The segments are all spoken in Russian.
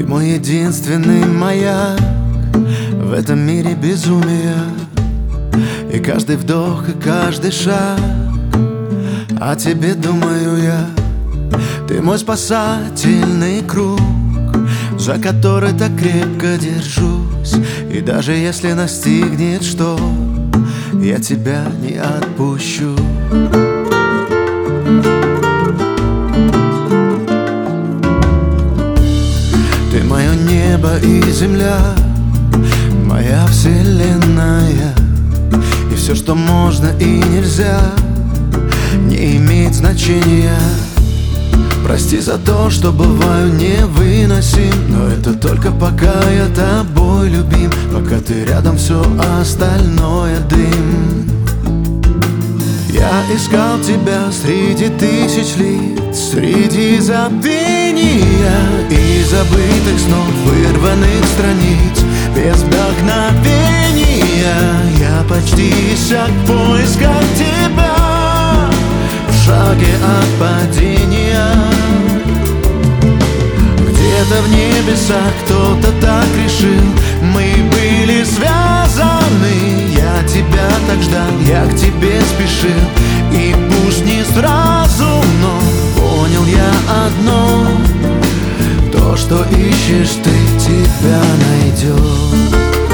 мой единственный маяк в этом мире безумия. И каждый вдох, и каждый шаг о тебе думаю я. Ты мой спасательный круг, за который так крепко держусь. И даже если настигнет шторм, я тебя не отпущу. Ты мое небо и земля, моя вселенная. И все, что можно и нельзя, не имеет значения. Прости за то, что бываю невыносим, но это только пока я тобой любим. Пока ты рядом, все остальное дым. Я искал тебя среди тысяч лиц, среди забвения и забытых снов, вырванных страниц, без вдохновения. Я почти иссяк в поисках тебя, в шаге от падения. Где-то в небесах кто-то так решил, мы были связаны. Я тебя так ждал, я к тебе спешил, и пусть не сразу, но понял я одно: то, что ищешь ты, тебя найдет.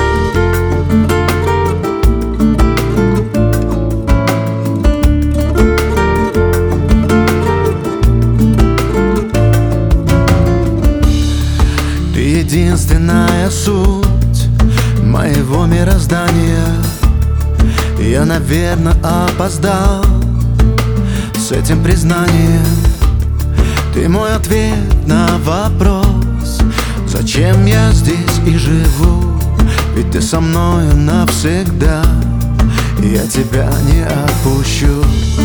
Ты единственная суть моего мироздания. Я, наверное, опоздал с этим признанием. Ты мой ответ на вопрос, зачем я здесь и живу. Ведь ты со мною навсегда, и я тебя не отпущу.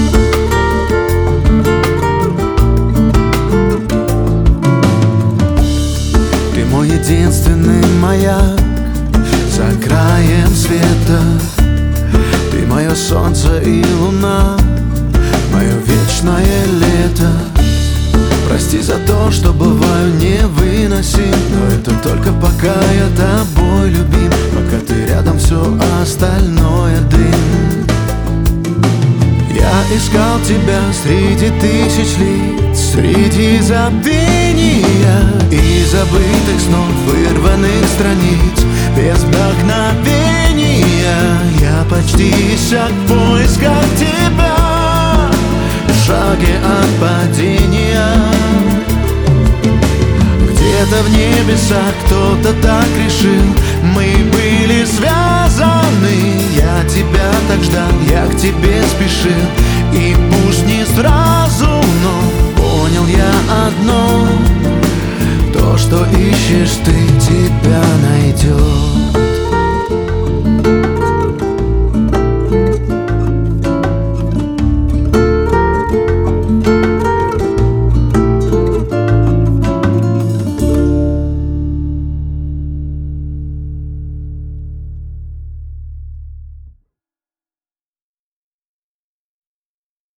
Ты мой единственный маяк за краем света. Ты мое солнце и луна, мое вечное лето. Прости за то, что бываю невыносим, но это только пока я тобой любим. Пока ты рядом, все остальное дым. Я искал тебя среди тысяч лиц, среди забвения и забытых снов, вырванных страниц, без вдохновения. Я почти иссяк в поисках тебя, в шаге от падения. Где-то в небесах кто-то так решил, мы были связаны. Я тебя так ждал, я к тебе спешил, и пусть не сразу,